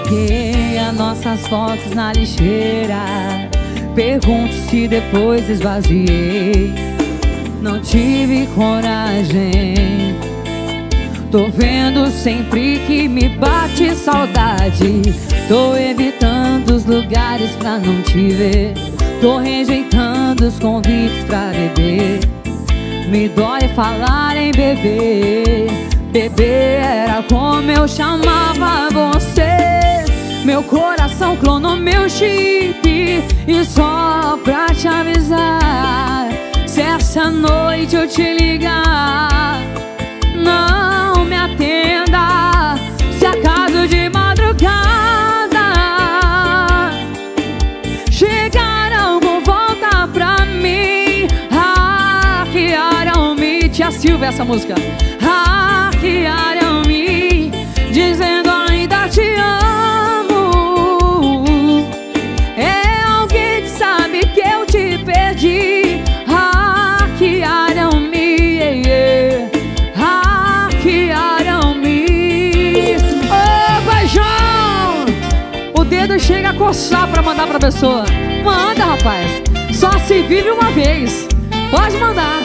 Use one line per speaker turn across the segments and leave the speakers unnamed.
Joguei as nossas fotos na lixeira. Pergunto se depois esvaziei. Não tive coragem. Tô vendo sempre que me bate saudade. Tô evitando os lugares pra não te ver. Tô rejeitando os convites pra beber. Me dói falar em beber. Beber era como eu chamava você. Meu coração clonou meu chip. E só pra te avisar, se essa noite eu te ligar, não me atenda. Se acaso de madrugada chegar algum, volta pra mim. Hackearam-me, Tia Silvia, essa música. Hackearam-me, dizendo ainda te amo. É alguém que sabe que eu te perdi. Hackearam-me, hackearam-me. Ô, Beijão! O dedo chega a coçar pra mandar pra pessoa. Manda, rapaz. Só se vive uma vez. Pode mandar.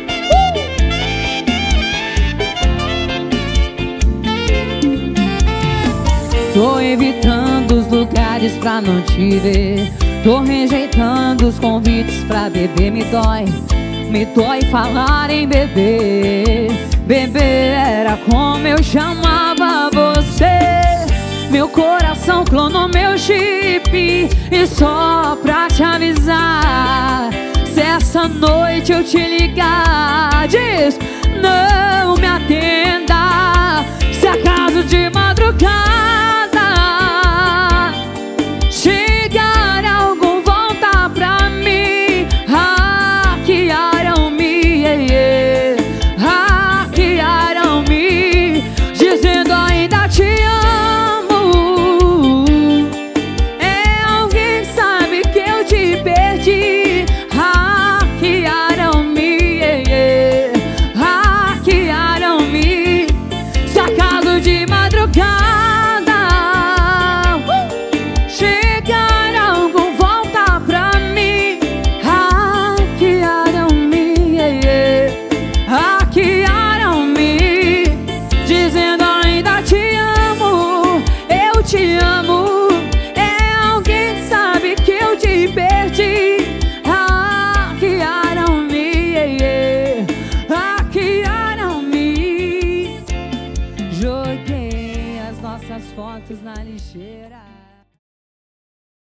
Tô evitando os lugares pra não te ver. Tô rejeitando os convites pra beber. Me dói falar em beber. Beber era como eu chamava você. Meu coração clonou meu chip. E só pra te avisar, se essa noite eu te ligar, diz, não me atenda. Se acaso de madrugada chegar algum, volta pra mim. Hackearam-me, hackearam-me, dizendo ainda te amo. É alguém que sabe que eu te perdi. Hackearam-me, hackearam-me. Se acaso de madrugada chegar algum, volta pra mim. Hackearam-me, hackearam-me, dizendo ainda te amo. Eu te amo. É alguém que sabe que eu te perdi. Hackearam-me, hackearam-me. Joguei as nossas fotos na lixeira.